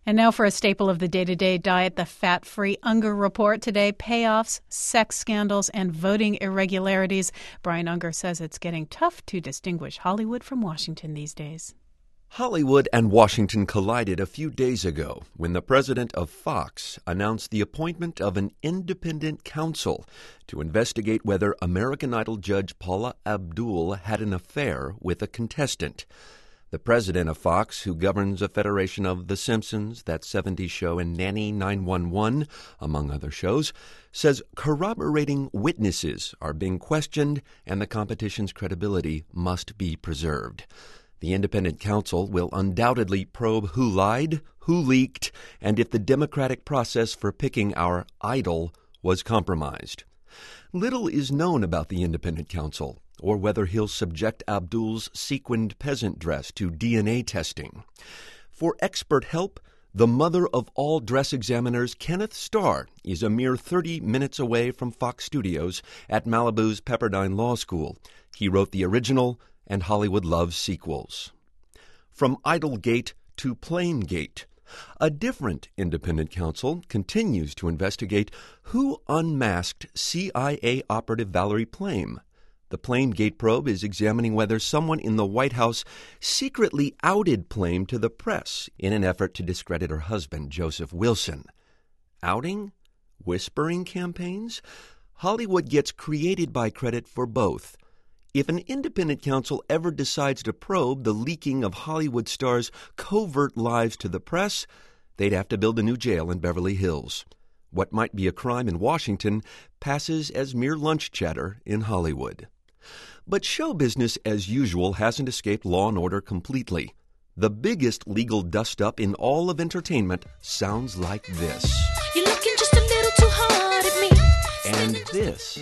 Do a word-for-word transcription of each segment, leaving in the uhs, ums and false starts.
And now for a staple of the day-to-day diet, the fat-free Unger Report. Today, payoffs, sex scandals, and voting irregularities. Brian Unger says it's getting tough to distinguish Hollywood from Washington these days. Hollywood and Washington collided a few days ago when the president of Fox announced the appointment of an independent counsel to investigate whether American Idol judge Paula Abdul had an affair with a contestant. The president of Fox, who governs a federation of The Simpsons, That seventies Show, and Nanny nine one one, among other shows, says corroborating witnesses are being questioned and the competition's credibility must be preserved. The independent counsel will undoubtedly probe who lied, who leaked, and if the democratic process for picking our idol was compromised. Little is known about the independent counsel, or whether he'll subject Abdul's sequined peasant dress to D N A testing. For expert help, the mother of all dress examiners, Kenneth Starr, is a mere thirty minutes away from Fox Studios at Malibu's Pepperdine Law School. He wrote the original and Hollywood loves sequels. From Idolgate to Planegate, a different independent counsel continues to investigate who unmasked C I A operative Valerie Plame. The Planegate probe is examining whether someone in the White House secretly outed Plame to the press in an effort to discredit her husband, Joseph Wilson. Outing? Whispering campaigns? Hollywood gets created by credit for both. If an independent counsel ever decides to probe the leaking of Hollywood stars' covert lives to the press, they'd have to build a new jail in Beverly Hills. What might be a crime in Washington passes as mere lunch chatter in Hollywood. But show business, as usual, hasn't escaped Law and Order completely. The biggest legal dust-up in all of entertainment sounds like this. You're looking just a little too hard at me. And this.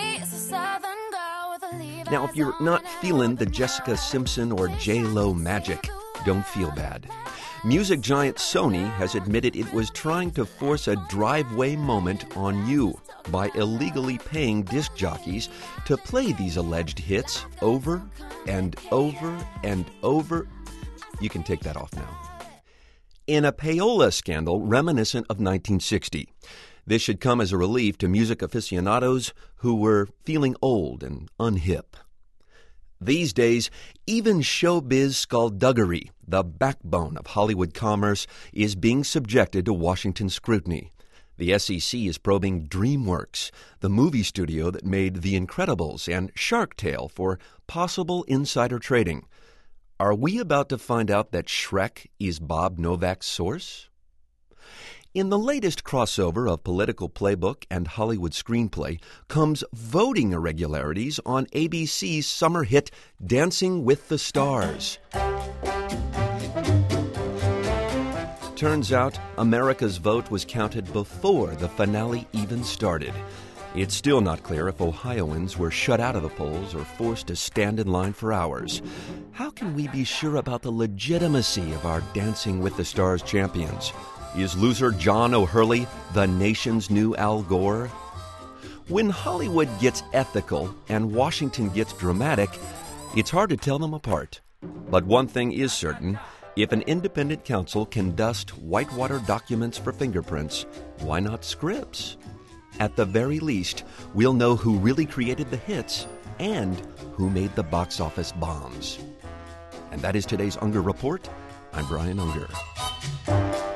Now, if you're not feeling the Jessica Simpson or J-Lo magic, don't feel bad. Music giant Sony has admitted it was trying to force a driveway moment on you by illegally paying disc jockeys to play these alleged hits over and over and over. You can take that off now. In a payola scandal reminiscent of nineteen sixty. This should come as a relief to music aficionados who were feeling old and unhip. These days, even showbiz skullduggery, the backbone of Hollywood commerce, is being subjected to Washington scrutiny. The S E C is probing DreamWorks, the movie studio that made The Incredibles and Shark Tale, for possible insider trading. Are we about to find out that Shrek is Bob Novak's source? In the latest crossover of Political Playbook and Hollywood Screenplay comes voting irregularities on A B C's summer hit Dancing with the Stars. Turns out America's vote was counted before the finale even started. It's still not clear if Ohioans were shut out of the polls or forced to stand in line for hours. How can we be sure about the legitimacy of our Dancing with the Stars champions? Is loser John O'Hurley the nation's new Al Gore? When Hollywood gets ethical and Washington gets dramatic, it's hard to tell them apart. But one thing is certain: if an independent counsel can dust whitewater documents for fingerprints, why not scripts? At the very least, we'll know who really created the hits and who made the box office bombs. And that is today's Unger Report. I'm Brian Unger.